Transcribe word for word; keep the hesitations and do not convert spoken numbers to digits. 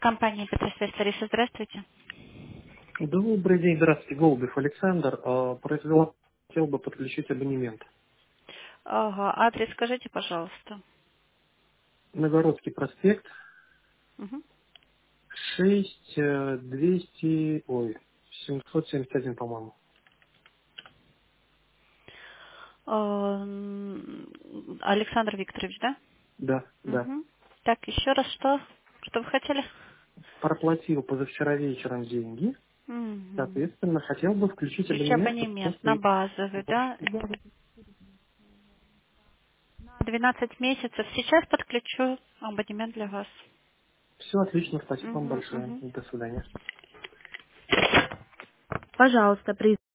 Компания Петросвязь Лариса, здравствуйте. Добрый день, здравствуйте, Голубев Александр. А, Произвела, хотел бы подключить абонемент. Ага, адрес скажите, пожалуйста. Новгородский проспект, Мгм. шесть, э, двести, ой, семьсот семьдесят один, по-моему. А, м, Александр Викторович, да? Да, да. Угу. Так, еще раз что? Что вы хотели? Проплатил позавчера вечером деньги. Угу. Соответственно, хотел бы включить Включить абонемент под абонемент на после базовый, вашей. да? На двенадцать месяцев. Сейчас подключу абонемент для вас. Все отлично, спасибо вам Угу, большое. угу. До свидания. Пожалуйста, при